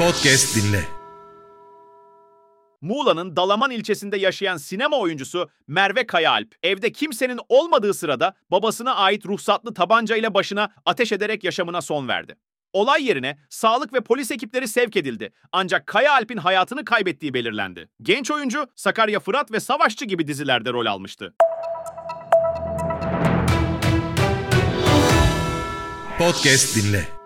Podcast dinle. Muğla'nın Dalaman ilçesinde yaşayan sinema oyuncusu Merve Kayaalp, evde kimsenin olmadığı sırada babasına ait ruhsatlı tabancayla başına ateş ederek yaşamına son verdi. Olay yerine sağlık ve polis ekipleri sevk edildi. Ancak Kayaalp'in hayatını kaybettiği belirlendi. Genç oyuncu Sakarya Fırat ve Savaşçı gibi dizilerde rol almıştı. Podcast dinle.